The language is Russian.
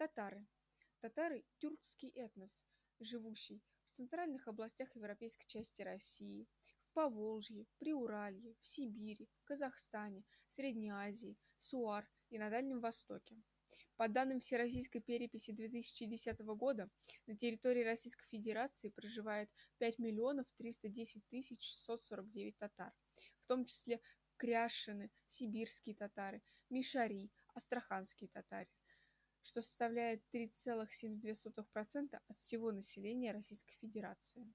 Татары. Татары– тюркский этнос, живущий в центральных областях европейской части России, в Поволжье, Приуралье, в Сибири, Казахстане, Средней Азии, СУАР и на Дальнем Востоке. По данным Всероссийской переписи 2010 года, на территории Российской Федерации проживает 5 310 649 татар, в том числе кряшины, сибирские татары, мишари, астраханские татары, что составляет 3,72% от всего населения Российской Федерации.